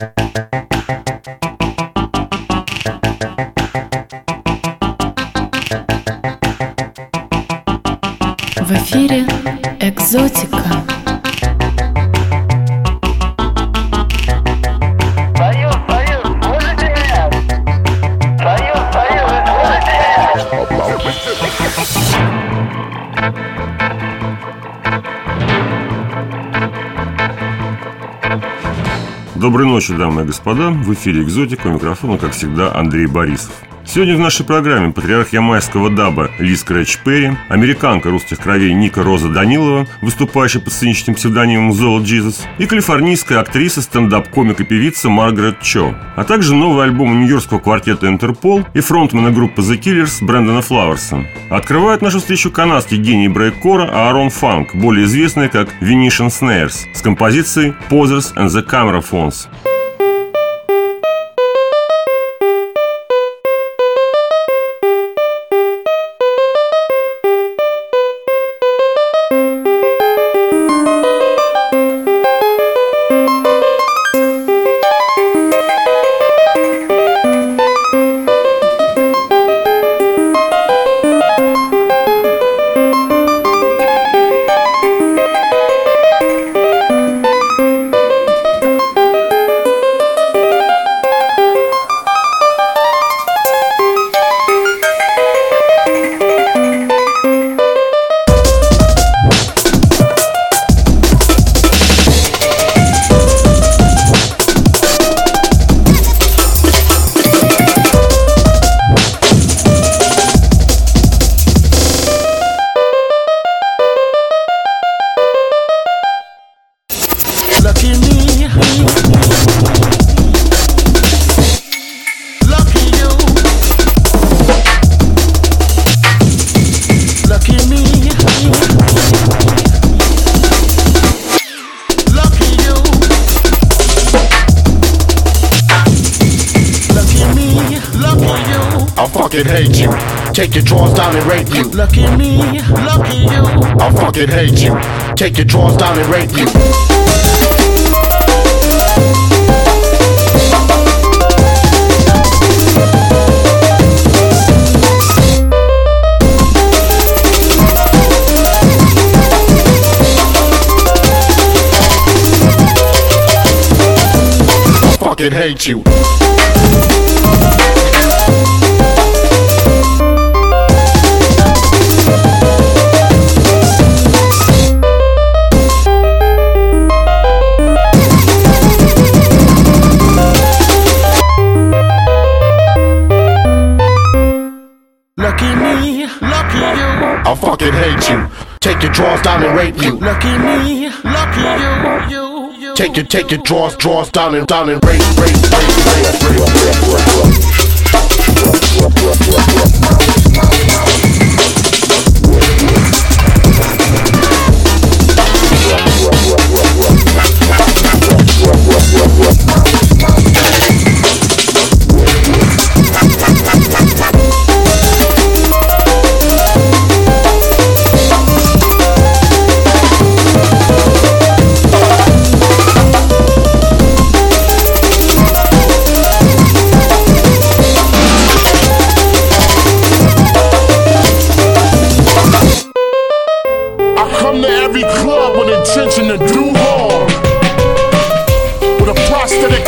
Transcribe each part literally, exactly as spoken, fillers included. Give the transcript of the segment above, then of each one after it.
В эфире «Экзотика». Союз, Союз, слышите меня? Союз, Союз, слышите меня? Доброй ночи, дамы и господа. В эфире «Экзотика», у микрофона, как всегда, Андрей Борисов. Сегодня в нашей программе патриарх ямайского даба Ли Скретч Перри, американка русских кровей Ника Роза Данилова, выступающая под сценическим псевдонимом Зола Джизус, и калифорнийская актриса, стендап-комик и певица Маргарет Чо, а также новый альбом нью-йоркского квартета Интерпол и фронтмена группы The Killers Брэндона Флауэрса. Открывает нашу встречу канадский гений брейк-кора Аарон Фанк, более известный как Venetian Snares, с композицией Posers and the Cameraphones. Lucky me, lucky you, lucky me, lucky you, lucky me, lucky you. I'll fucking hate you. Take your drawers down and rape you. Lucky me, lucky you. I'll fucking hate you. Take your drawers down and rape you. I'll fucking hate you. Lucky me, lucky you. I'll fucking hate you. Take your drawers down and rape you. Lucky me, lucky you. You, you. Take your take your drawers drawers down and down and rape rape rape rape rape. Intention to do harm with a prosthetic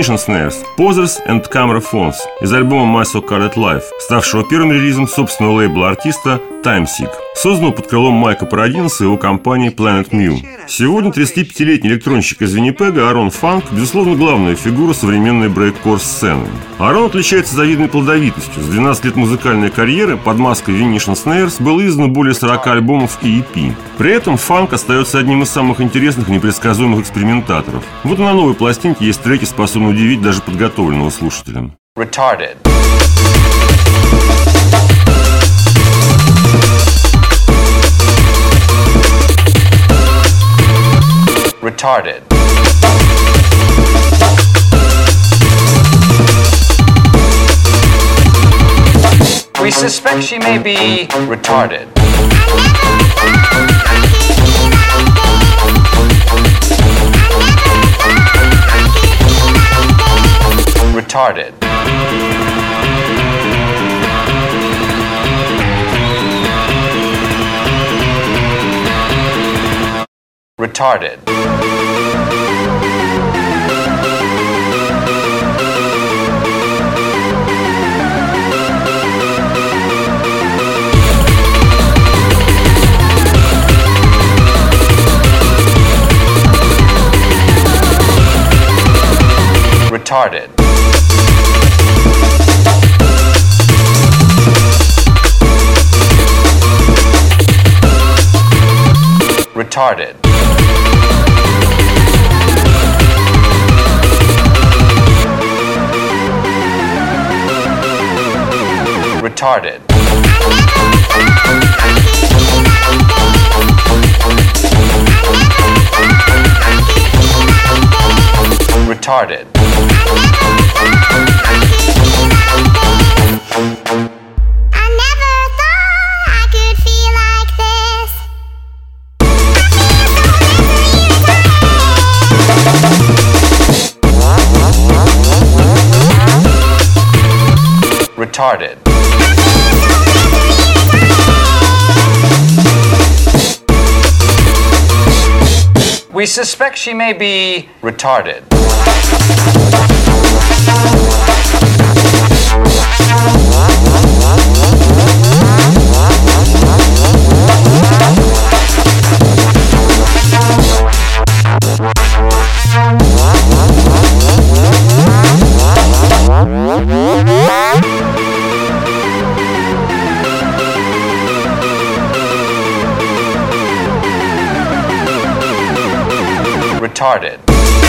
Venetian Snares, Posers and Camera Phones из альбома My So-Called Life, ставшего первым релизом собственного лейбла артиста Timesick, созданного под крылом Майка Парадинса и его компании Planet Mu. Сегодня тридцатипятилетний электронщик из Виннипега Арон Фанк, безусловно, главная фигура современной брейккор-сцены. Арон отличается завидной плодовитостью. С двенадцать лет музыкальной карьеры под маской Venetian Snares было издано более сорока альбомов и и пи. При этом Фанк остается одним из самых интересных и непредсказуемых экспериментаторов. Вот на новой пластинке есть треки, способные удивить даже подготовленного слушателя. Retarded. Retarded. We suspect she may be retarded. Retarded. Retarded. Retarded. Retarded. Retarded. Retarded. I never thought I could feel like this. Retarded. We suspect she may be retarded. Retarded.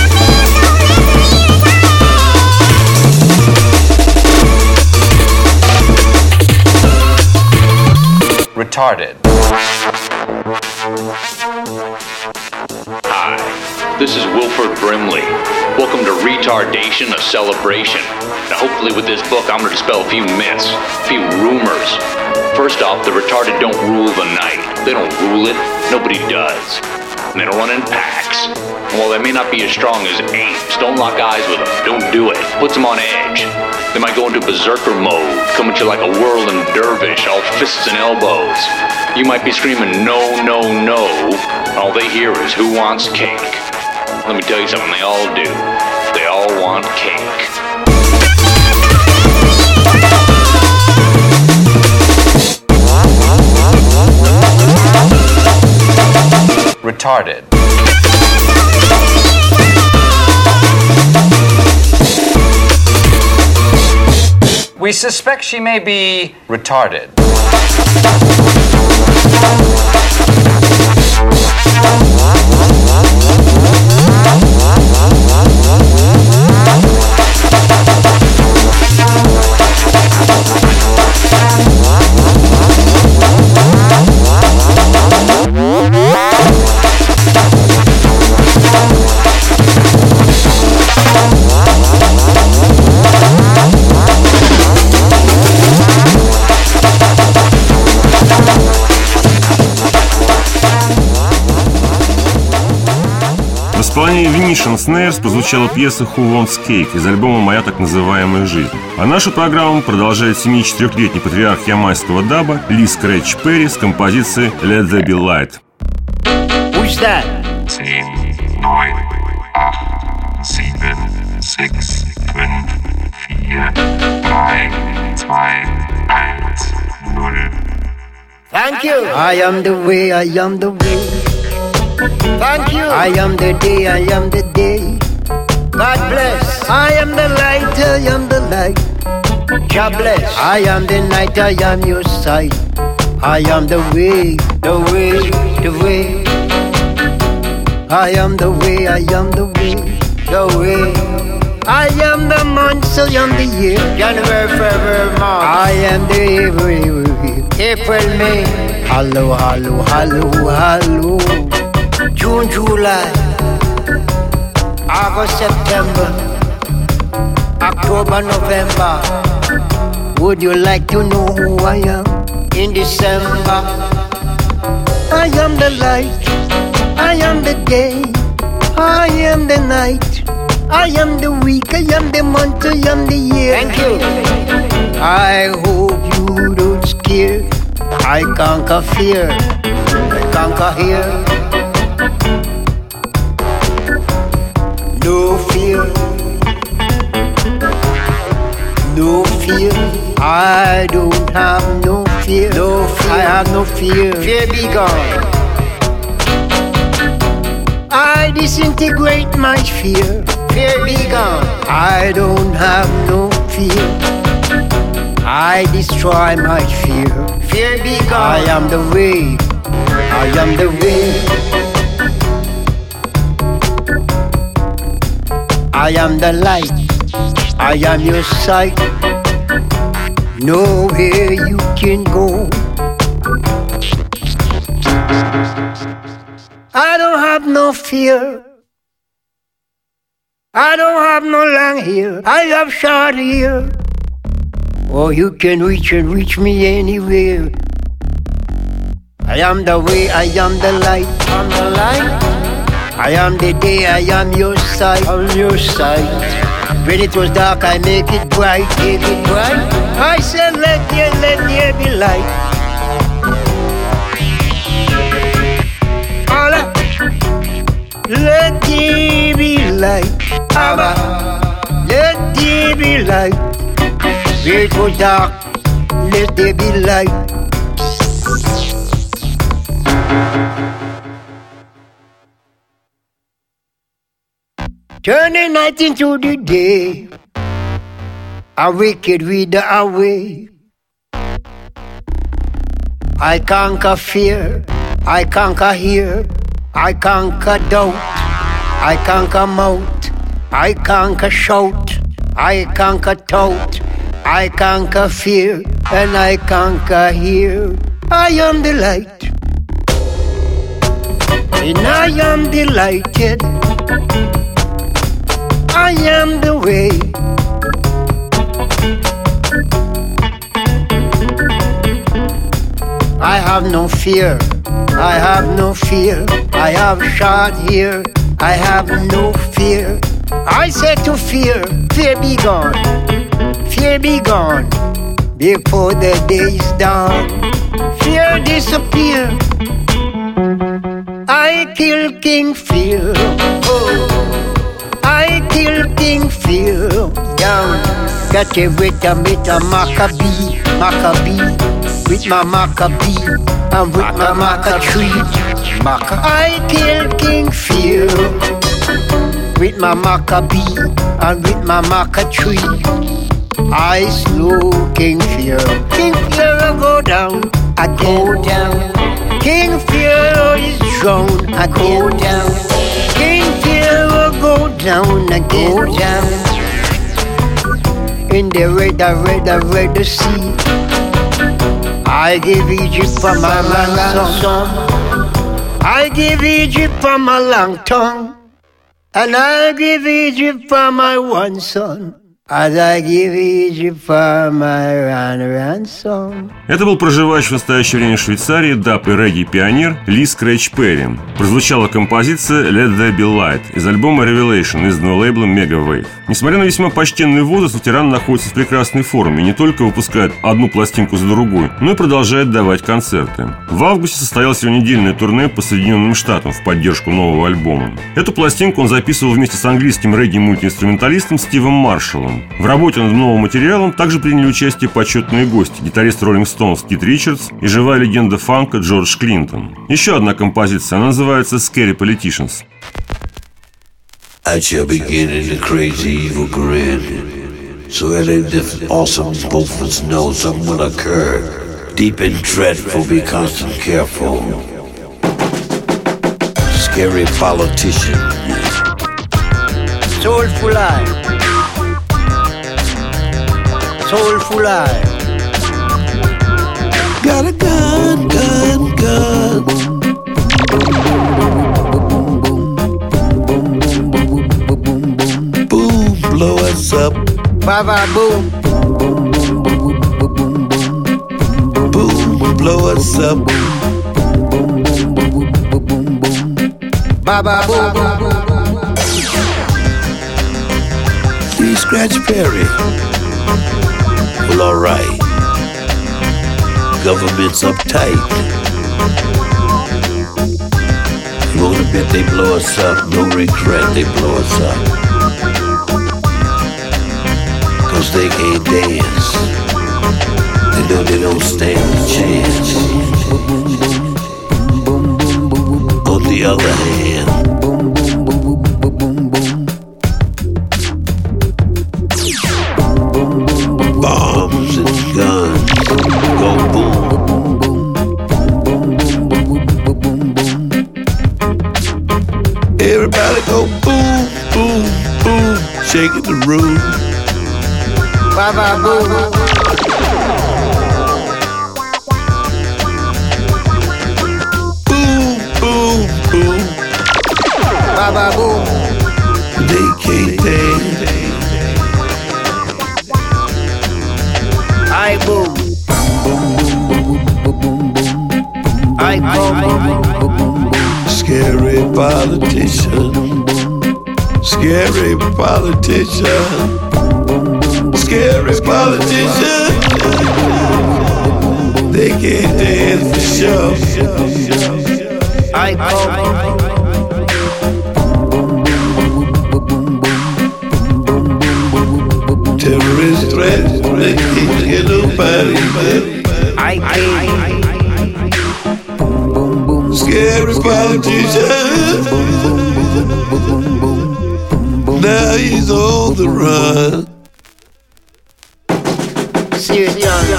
Retarded. Hi, this is Wilford Brimley. Welcome to Retardation, a Celebration. Now hopefully with this book I'm going to dispel a few myths, a few rumors. First off, the retarded don't rule the night. They don't rule it, nobody does. And they don't run in packs. And while they may not be as strong as apes, don't lock eyes with them. Don't do it. Puts them on edge. They might go into berserker mode, come at you like a whirling dervish, all fists and elbows. You might be screaming, no, no, no. All they hear is, who wants cake? Let me tell you something, they all do. They all want cake. Retarded. We suspect she may be retarded. В исполнении Venetian Snares прозвучала пьеса «Who Wants Cake» из альбома «Моя так называемая жизнь». А нашу программу продолжает семьдесят четырёхлетний патриарх ямайского даба Ли Scratch Perry с композицией «Let There Be Light». Who's that? zehn, neun, acht, sieben, sechs, fünf, vier, drei, zwei, eins, null. Thank you. I am the way, I am the way. Thank you. I am the day, I am the day. God bless. I am the light, I am the light. God bless. I am the night, I am your sight. I am the way, the way, the way. I am the way, I am the way, the way. I am the month, I am the year. January, February, March. I am the every April, May. Hello, hello, hello, hello. June, July. August, September. October, November. Would you like to know who I am in December? I am the light, I am the day, I am the night, I am the week, I am the month, I am the year. Thank you. I hope you don't scare. I conquer fear, I conquer here. No fear, no fear. I don't have no fear. No fear. I have no fear. Fear be gone. I disintegrate my fear. Fear be gone. I don't have no fear. I destroy my fear. Fear be gone. I am the way. I am the way. I am the light. I am your sight. Nowhere you can go. I don't have no fear. I don't have no long hair. I have short hair. Oh, you can reach and reach me anywhere. I am the way, I am the light. I'm the light. I am the day, I am your sight. I'm your sight. When it was dark, I make it bright, make it bright. I said, let there, let there be light. Allah, let there be light. Abba, let there be light. When it was dark, let there be light. Turn the night into the day. A wicked reader away. I conquer fear. I conquer here. I conquer doubt. I conquer mouth. I conquer shout. I conquer tout. I conquer fear. And I conquer here. I am the light. And I am delighted. I am the way. I have no fear. I have no fear. I have short hair. I have no fear. I said to fear, fear be gone. Fear be gone before the day is done. Fear disappear. I kill King Fear. Oh. I kill King Fear down. Got it with a with a Maccabee, Maccabee, with my Maccabee and with my Maca tree. Maca. I kill King Fear with my Maccabee and with my Maca tree. I slew King Fear. King Fear will go down. I go down. King Fear is drowned. I go down. King Fear will go down again. Go down in the red, red, red sea. I give Egypt for my long song. I give Egypt for my long tongue. And I give Egypt for my one son. As I give Egypt for my run ransom. Это был проживающий в настоящее время в Швейцарии даб и регги-пионер Ли Скрэч Перри. Прозвучала композиция Let There Be Light из альбома Revelation, изданного лейблом Megawave. Несмотря на весьма почтенный возраст, ветеран находится в прекрасной форме и не только выпускает одну пластинку за другой, но и продолжает давать концерты. В августе состоялось его недельное турне по Соединенным Штатам в поддержку нового альбома. Эту пластинку он записывал вместе с английским регги-мультиинструменталистом Стивом Маршаллом. В работе над новым материалом также приняли участие почетные гости: гитарист Rolling Stones Кит Ричардс и живая легенда фанка Джордж Клинтон. Еще одна композиция, она называется Scary Politicians. At your beginning, the crazy evil grin. So at a different awesome, both of us know something will occur. Deep and dreadful, be constant careful. Scary politician. Soulful life. Soulful life. Got a gun, gun, gun. Boom, blow us up. Baba boom. Boom, blow us up. Baba boom. Lee Scratch Perry. Well, alright. Government's uptight. You won't admit they blow us up. No regret, they blow us up. Cause they can't dance. They know they don't stand a chance. On the other hand, bombs and guns go boom. Everybody go boom, boom, boom, shaking the room. Baba boom. Boom, boom, boom. Baba boom. They can't dance. I boom. I boom. Scary politician. Scary politician. Scary politician. They can't dance for sure. I boom. Terrorist threats, they can't get nobody. I boom. Scary politician. Now he's on the run. See it done.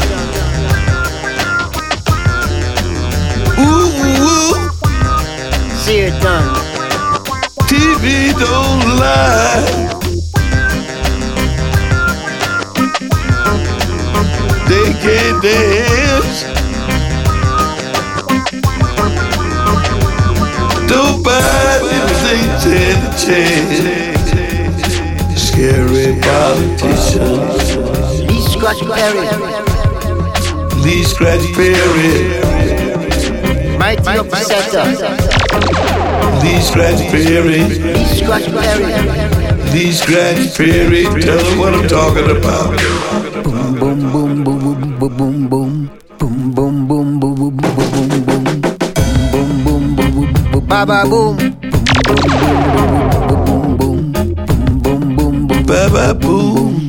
Ooh, ooh. See it done. T V don't lie. They can't dance. Nobody thinks any chance. Scary politicians. Lee Scratch Perry. Lee Scratch Perry. Mighty upsetter. Lee Scratch Perry. Lee Scratch Perry. Lee Scratch Perry. Tell them what I'm talking about. Boom boom boom boom boom boom boom. Boom boom boom boom boom boom boom. Boom boom boom boom. Baba boom. Boom boom boom boom. Baba boom.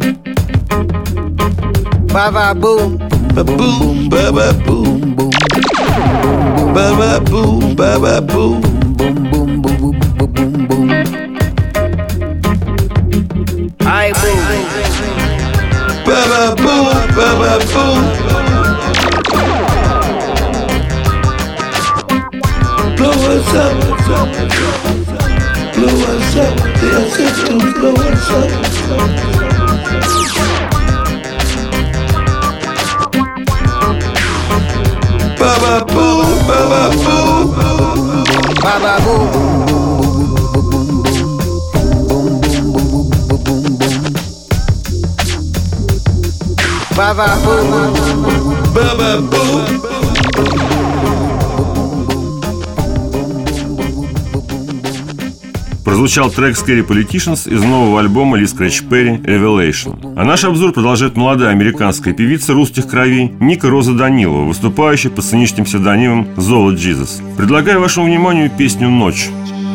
Baba boom. Ba boom, baba boom, boom. Baba boom, baba boom. Boom boom boom boom boom boom. I boom. Baba boom, baba boom. Blow us up, blow us up. The systems blow us up. Baba boom, baba boom, baba boom. Baba boo. Baba boo. Прозвучал трек Scary Politicians из нового альбома Ли Scratch Perry Revelation. А наш обзор продолжает молодая американская певица русских кровей Ника Роза Данилова, выступающая под сценическим псевдонимом Zola Jesus. Предлагаю вашему вниманию песню «Ночь».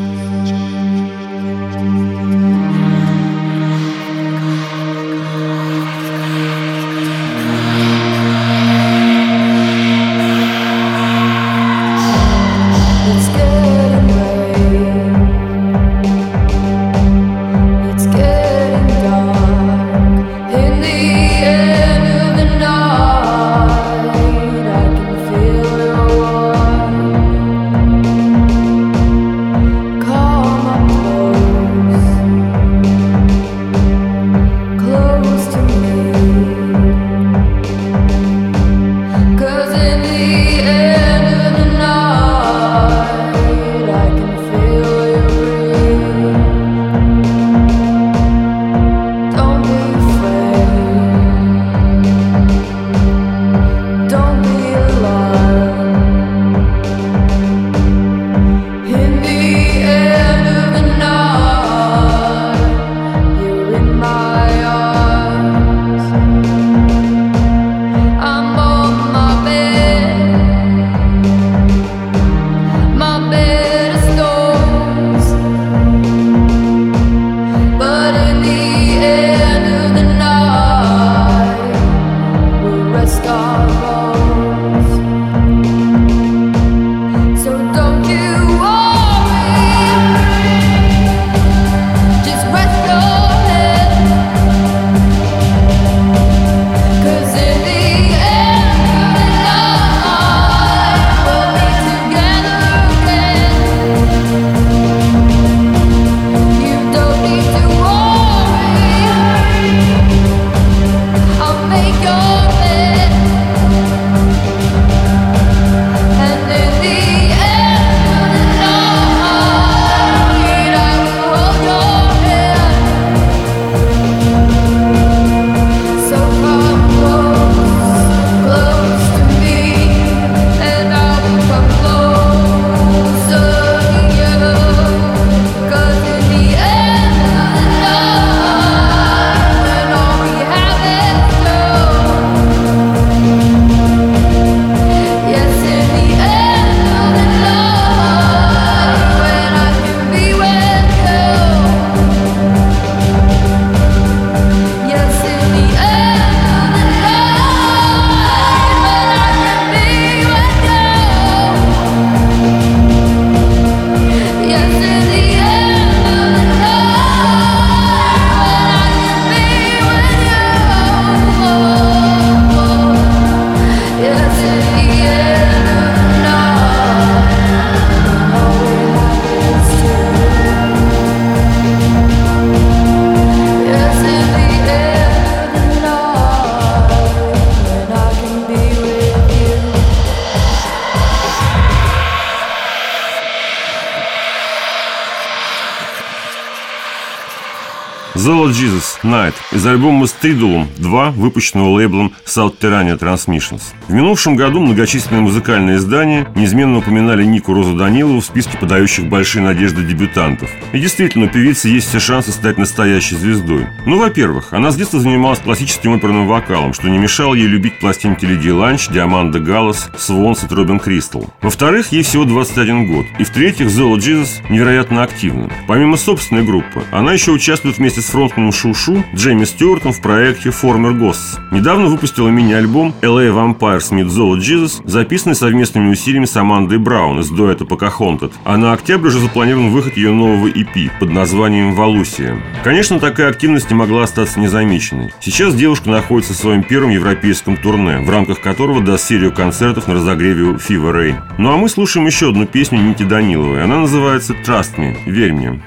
Zola Jesus Night из альбома Stridulum два, выпущенного лейблом Subterranean Transmissions. В минувшем году многочисленные музыкальные издания неизменно упоминали Нику Розу Данилову в списке подающих большие надежды дебютантов. И действительно, у певицы есть все шансы стать настоящей звездой. Ну, во-первых, она с детства занималась классическим оперным вокалом, что не мешало ей любить пластинки Лидии Ланч, Диаманда Галлас, Свонс и Робин Кристал. Во-вторых, ей всего двадцать один год. И в-третьих, Zola Jesus невероятно активна. Помимо собственной группы, она еще участвует вместе с фронтменом Шу-Шу Джейми Стюартом в проекте Former Ghosts. Недавно выпустила мини-альбом эл эй Vampires Meet Zola Jesus, записанный совместными усилиями с Амандой Браун из дуэта Pocahontas. А на октябрь уже запланирован выход ее нового и пи под названием «Валусия». Конечно, такая активность не могла остаться незамеченной. Сейчас девушка находится в своем первом европейском турне, в рамках которого даст серию концертов на разогреве у Fever Ray. Ну а мы слушаем еще одну песню Ники Даниловой. Она называется «Trust Me», «Верь мне».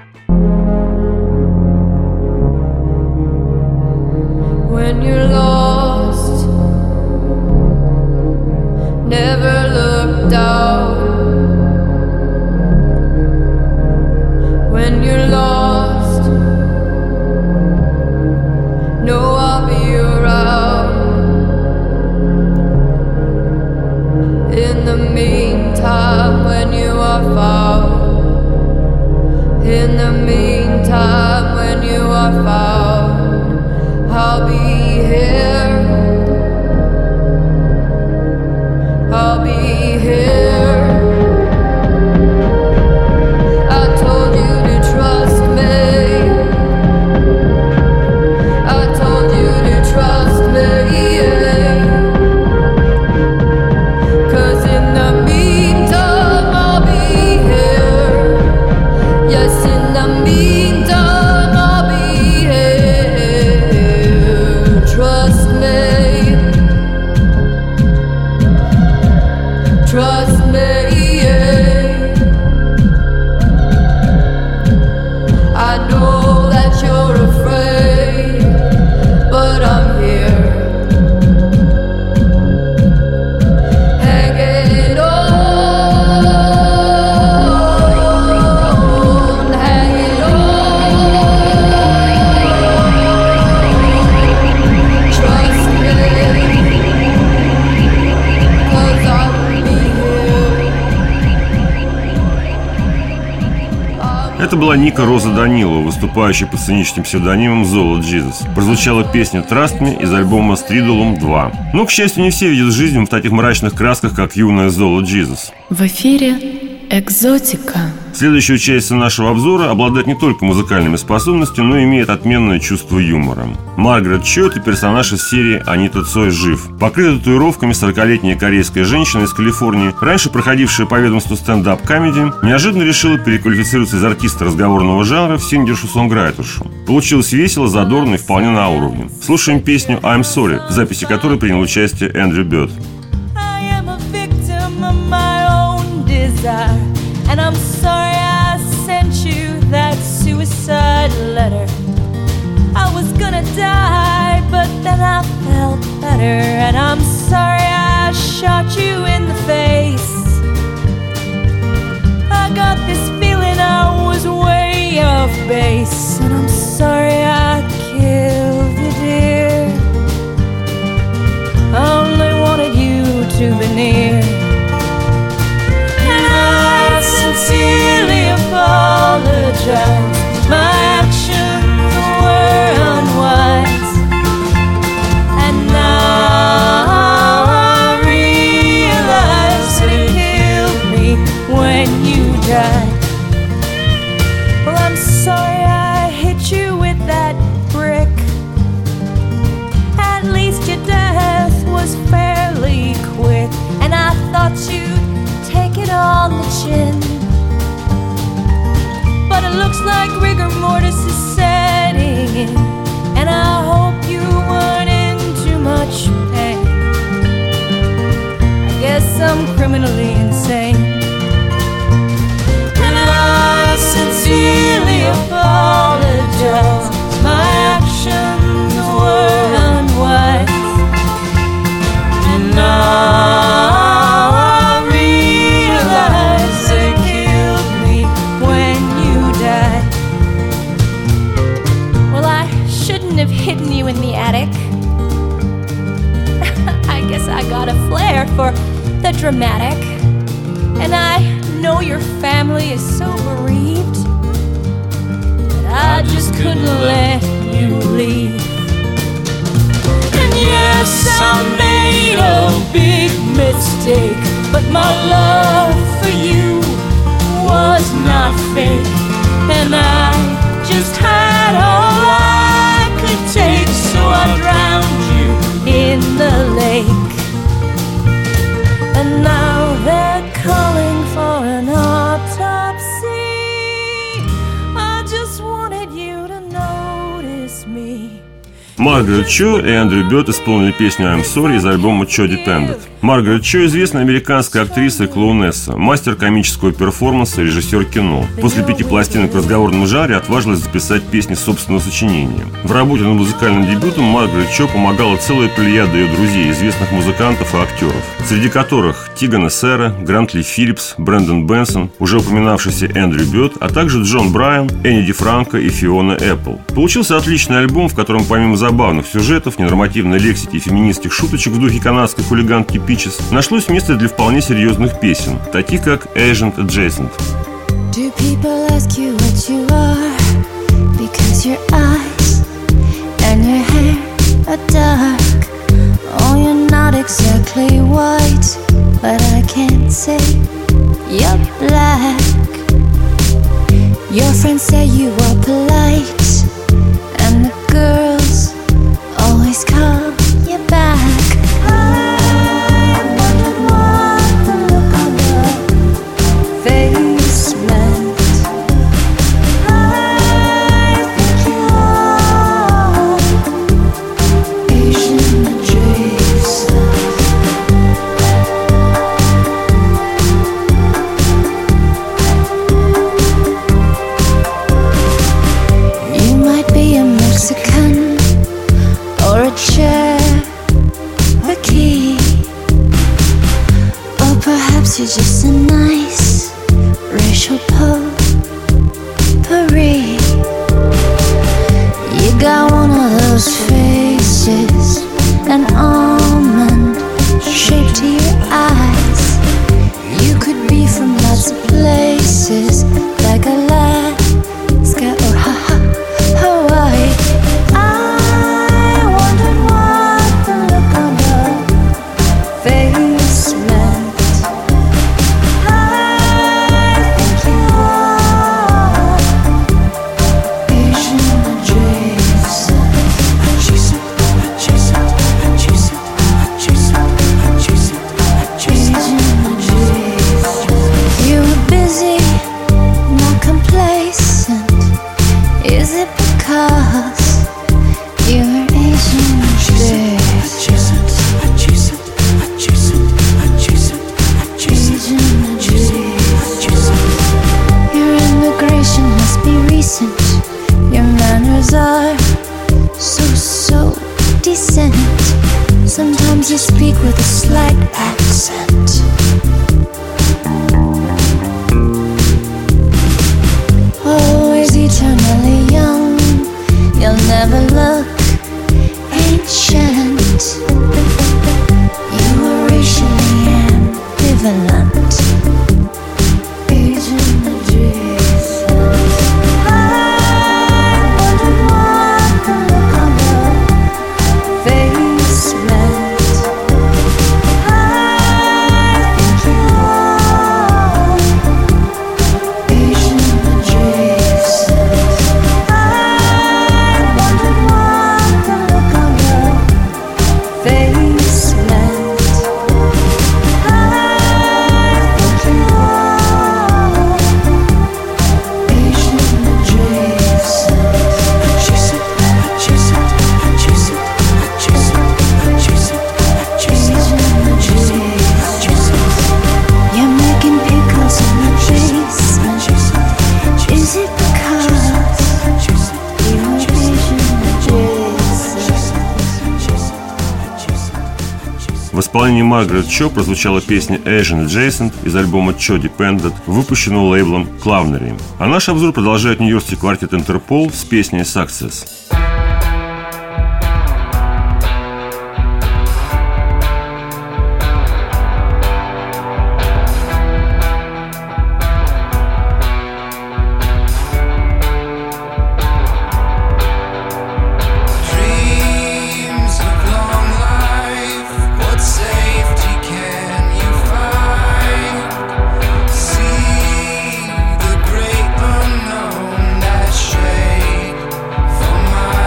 When you're lost, never look down. When you're lost, know I'll be around. Это была Ника Роза Данилова, выступающая под сценическим псевдонимом Золо Джизус. Прозвучала песня «Trust Me» из альбома «Stridulum два». Но, к счастью, не все видят жизнь в таких мрачных красках, как юная Золо Джизус. В эфире «Экзотика». Следующая часть нашего обзора обладает не только музыкальными способностями, но и имеет отменное чувство юмора. Маргарет Чо – это персонаж из серии «Анита Цой жив». Покрытая татуировками сорокалетняя корейская женщина из Калифорнии, раньше проходившая по ведомству стендап-комеди, неожиданно решила переквалифицироваться из артиста разговорного жанра в сингершу-сонграйтершу. Получилось весело, задорно и вполне на уровне. Слушаем песню «I'm Sorry», в записи которой принял участие Эндрю Бёрд. And I'm sorry I sent you that suicide letter. I was gonna die, but then I felt better. And I'm sorry I shot you in the face. I got this feeling I was way off base. And I'm sorry I killed you, dear. I only wanted you to be near. Sincerely apologize. My actions were unwise, and now I realize it killed me when you died. Well, I'm sorry I hit you with that brick. At least your death was fairly quick, and I thought you'd take it on the chin. But it looks like rigor mortis is setting in, and I hope you weren't in too much pain. I guess I'm criminally insane, and I sincerely apologize. My actions were unwise, and now have hidden you in the attic. I guess I got a flair for the dramatic, and I know your family is so bereaved that I just couldn't let you leave. And yes, I made a big mistake, but my love for you was not fake, and I just had all I take, so I drowned you in the lake. And now they're calling for an autopsy. I just wanted you to notice me. Маргарет Чо и Эндрю Бёрд исполнили песню «I'm Sorry» из альбома «Чо Depended». Маргарет Чо – известная американская актриса и клоунесса, мастер комического перформанса и режиссер кино. После пяти пластинок в разговорном жанре отважилась записать песни собственного сочинения. В работе над музыкальным дебютом Маргарет Чо помогала целая плеяда ее друзей, известных музыкантов и актеров, среди которых Тиган Эссера, Грант Ли Филлипс, Брэндон Бенсон, уже упоминавшийся Эндрю Бёрд, а также Джон Брайан, Энни Ди Франко и Фиона Эппл. Получился отличный альбом, в котором помимо забавных сюжетов, ненормативной лексики и феминистских шуточек в духе канадской хулиганки Пичес, нашлось место для вполне серьезных песен, таких как Agent Adjacent. Do people ask you what you are? Because your eyes and your hair are dark. Oh, you're not exactly white, but I can't say you're black. Your friends say you are polite, and the girls always call you back. I wondered what the look on your face meant. I think you are Asian adjacent. nice racial potpourri. You got one of those faces, an almond shape to your eyes. You could be from lots of places, like Alaska or ha ha Hawaii. I wondered what the look on your face meant. I think you are Asian adjacent. Adjacent, adjacent, adjacent, adjacent, adjacent, Asian adjacent. You were busy, not complacent. Is it because you're Asian adjacent? Adjacent, adjacent, adjacent, adjacent, Asian adjacent. Your immigration must be recent. Your manners are so, so decent. Sometimes you speak with a slight accent. Always eternally young, you'll never look ancient. You were racially ambivalent. Asian adjacent. I wondered what the look on your face meant. I think you are Asian adjacent. I wondered what the look on your face meant. I think you are Asian adjacent. Adjacent, adjacent, adjacent, adjacent, adjacent, Asian adjacent. You're making pickles in the basement. Is it because you're Asian adjacent? В исполнении Маргарет Чо прозвучала песня Asian Adjacent из альбома Cho Dependent, выпущенного лейблом Clavnery. А наш обзор продолжает нью-йоркский квартет Интерпол с песней Success. Dreams of long life, what safety can you find? See the great unknown that shade from my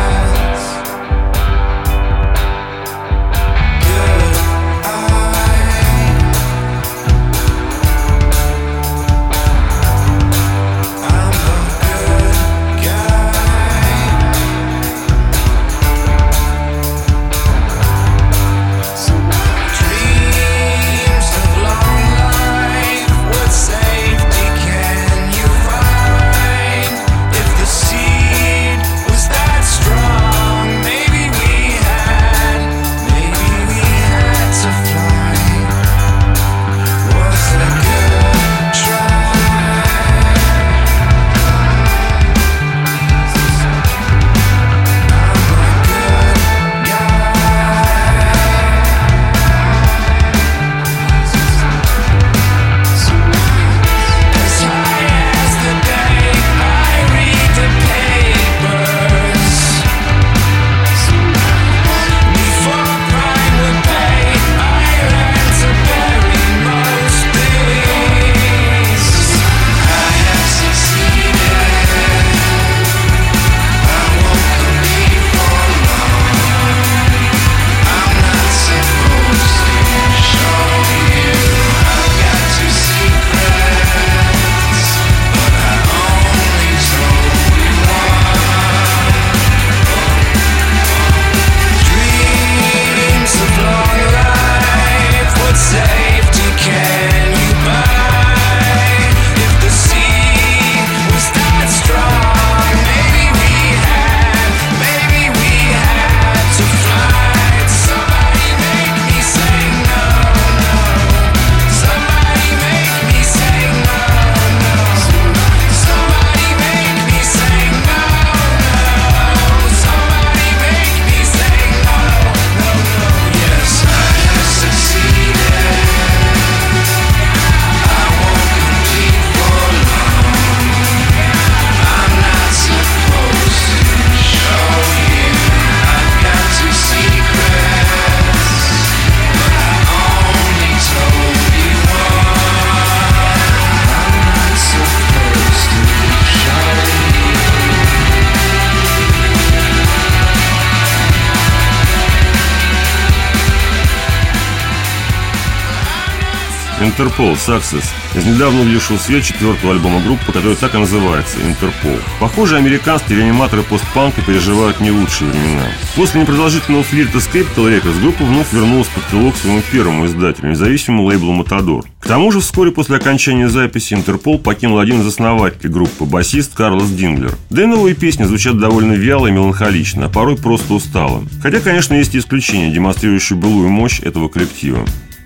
Interpol Success из недавно увидевшего свет четвертого альбома группы, который так и называется Interpol. Похоже, американские реаниматоры постпанка переживают не лучшие времена. После непродолжительного флирта с Capital Records группа вновь вернулась под крыло к своему первому издателю, независимому лейблу Matador. К тому же вскоре после окончания записи Interpol покинул один из основателей группы, басист Карлос Динглер. Да и новые песни звучат довольно вяло и меланхолично, а порой просто устало. Хотя, конечно, есть и исключения, демонстрирующие былую мощь этого коллектива.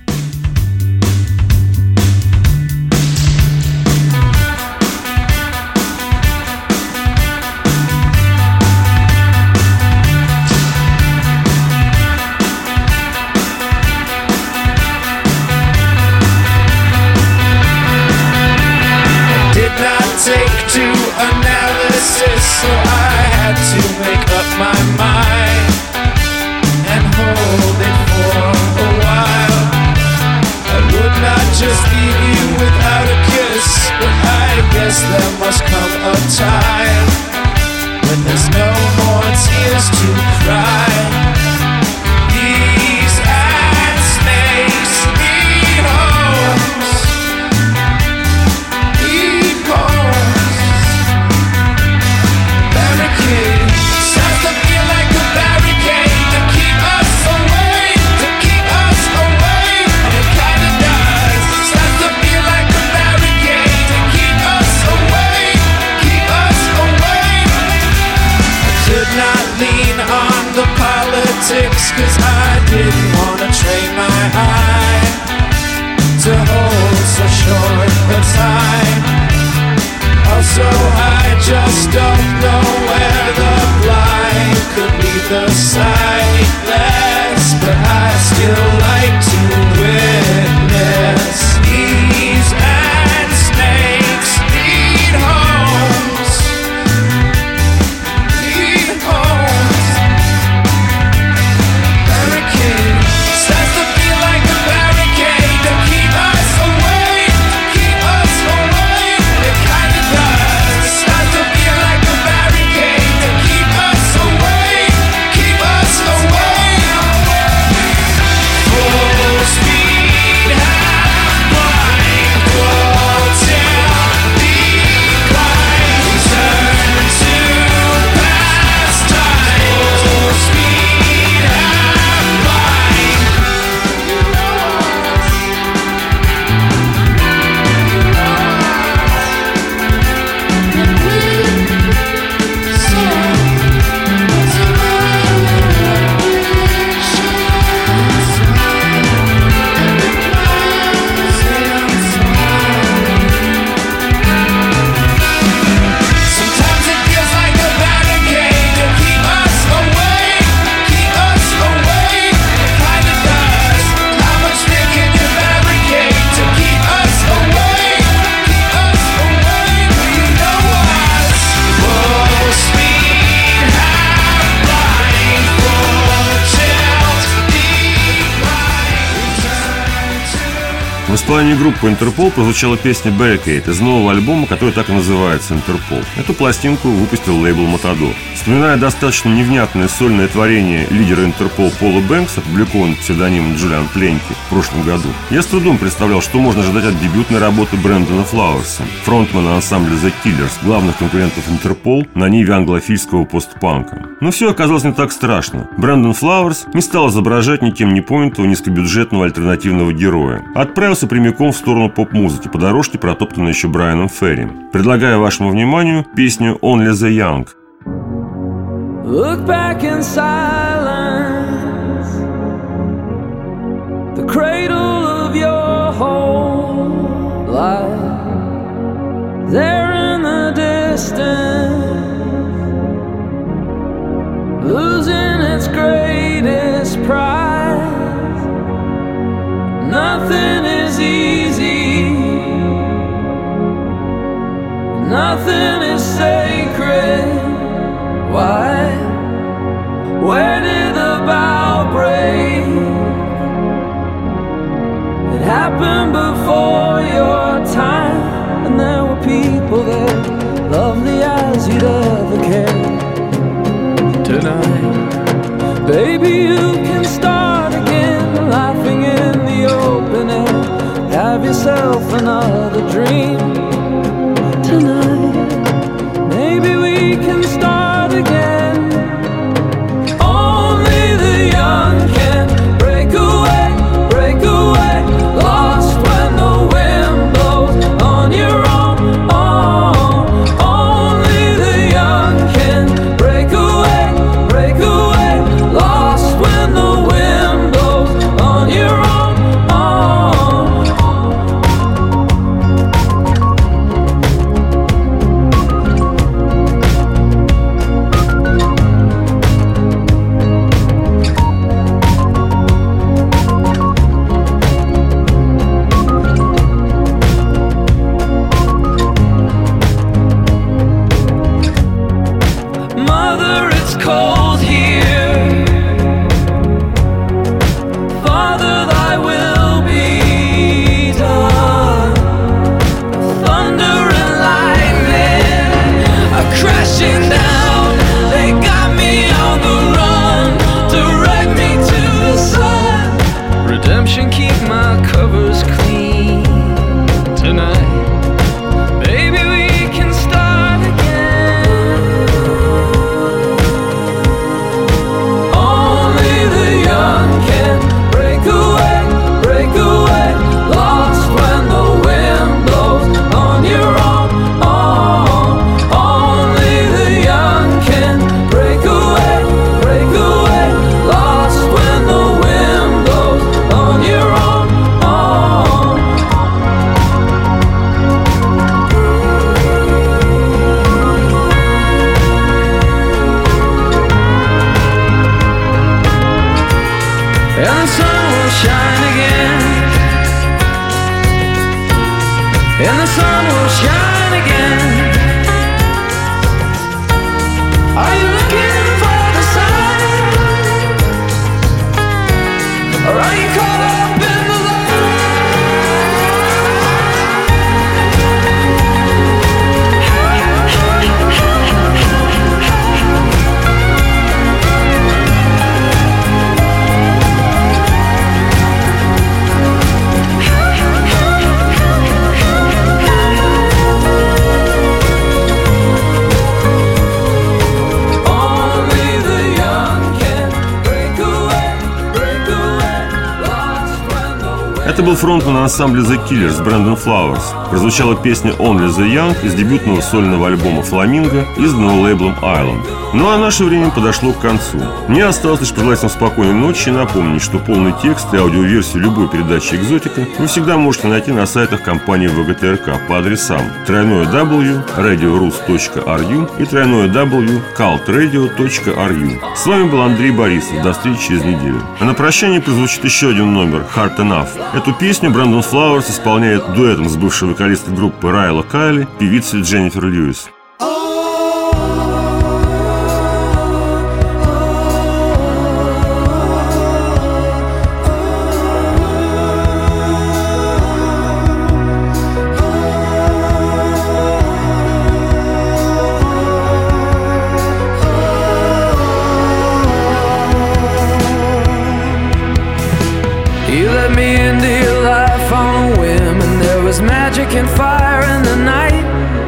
Take to analysis, so I had to make up my mind and hold it for a while. I would not just leave you without a kiss, but I guess there must come a time when there's no more tears to cry. These ant snakes need homes. Cause I didn't wanna train my eye to hold so short a time. Also, I just don't know where the blind could lead the sightless, but I still like to witness these ant snakes need homes. Need homes. В исполнении группы Interpol прозвучала песня Barricade из нового альбома, который так и называется Interpol. Эту пластинку выпустил лейбл Matador. Вспоминая достаточно невнятное сольное творение лидера Interpol Пола Бэнкса, опубликованное под псевдонимом Джулиан Пленки в прошлом году, я с трудом представлял, что можно ожидать от дебютной работы Брэндона Флауэрса, фронтмена ансамбля The Killers, главных конкурентов Interpol на ниве англофильского постпанка. Но все оказалось не так страшно. Брэндон Флауэрс не стал изображать никем не понятого низкобюджетного альтернативного героя. Отправился прямиком в сторону поп-музыки по дорожке, протоптанной еще Брайаном Ферри. Предлагаю вашему вниманию песню Only the Young. Look back in silence, the cradle of your whole life, there in the distance, losing its greatest prize. Nothing is easy, nothing is sacred. Why? Where did the bow break? It happened before your time, and there were people there, lovely as you'd ever care. Tonight, baby, you can start again, laughing in the open air. Have yourself myself another dream tonight. Maybe we can start again. Only the young can break away, break away, lost when the wind blows on your own. Oh, only the young can break away, break away, lost when the wind blows on your own. Mother, it's cold here. Father, thy will be done. Thunder and lightning are crashing down. They got me on the run, direct me to the sun. Redemption, keep my covers clean tonight. Maybe we can start again. Only the young can break away, break away, lost when the wind blows on your own. Oh, only the young can break away, break away, lost when the wind blows on your own. Oh. And the sun will shine again. And the sun will shine again. Are you looking for the sign? Or are you caught up in the Это был фронтмен ансамбля The Killers Брэндон Флауэрс. Прозвучала песня Only the Young из дебютного сольного альбома «Фламинго», изданного лейблом Island. Ну а наше время подошло к концу. Мне осталось лишь пожелать вам спокойной ночи и напомнить, что полный текст и аудиоверсию любой передачи «Экзотика» вы всегда можете найти на сайтах компании вэ гэ тэ эр ка по адресам дабл ю дабл ю точка радиорус точка ар ю и дабл ю дабл ю точка калт радио точка ар ю. С вами был Андрей Борисов. До встречи через неделю. А на прощание прозвучит еще один номер «Hard Enough». Эту песню Брэндон Флауэрс исполняет дуэтом с бывшей вокалисткой группы Райла Кайли, певицей Дженнифер Льюис. You let me into your life on a whim, and there was magic and fire in the night.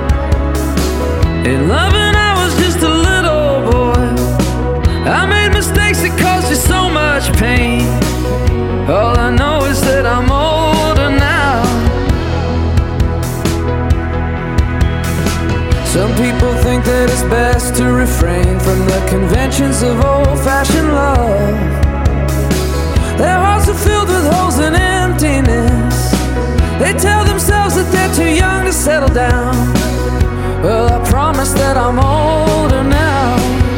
In loving, I was just a little boy. I made mistakes that caused you so much pain. All I know is that I'm older now. Some people think that it's best to refrain from the conventions of old-fashioned love. Their hearts are filled with holes and emptiness. They tell themselves that they're too young to settle down. Well, I promise that I'm older now.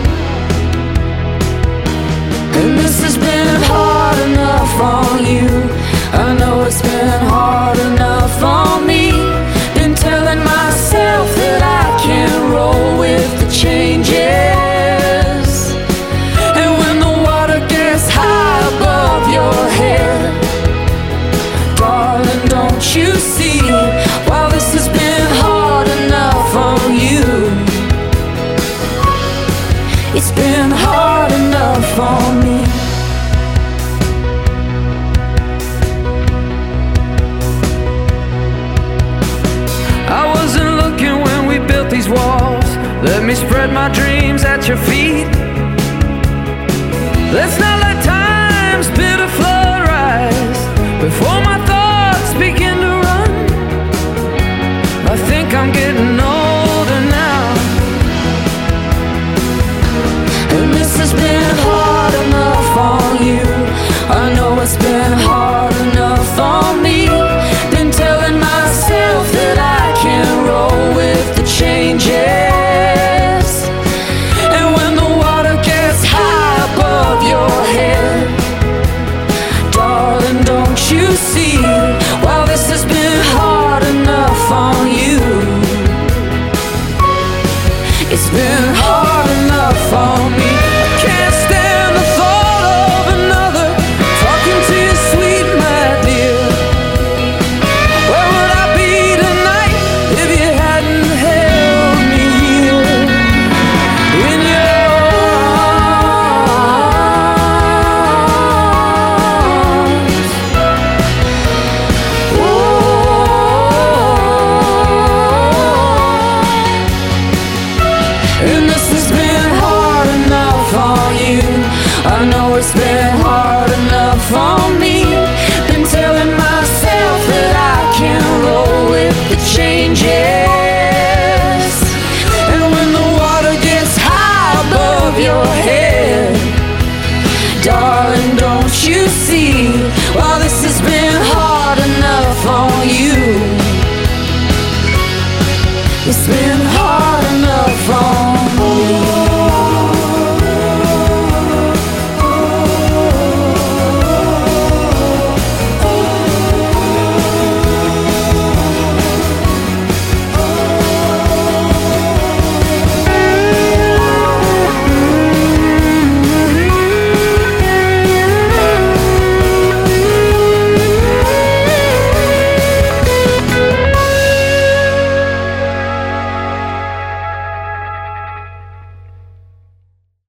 And this has been hard enough on you. I know it's been hard enough on me. Been telling myself that I can't roll with the changes. And when the water gets high above your head, darling, don't you see? While this has been hard enough on you, I wasn't looking when we built these walls. Let me spread my dreams at your feet. Let's not let time's bitter flood rise before my thoughts begin to run. I think I'm getting older now, and this has been hard enough on you. I know it's been hard enough on me. Been telling myself that I can roll with the changes. And when the water gets high above your head, darling, don't you see? While this has been hard enough on you, it's been hard enough on me. Can't stand the thought of another talking to you, sweet my dear. Where would I be tonight if you hadn't held me here in your arms? Oh, and this has been hard enough on you. I know it's been hard enough on me. Been telling myself that I can roll with the changes.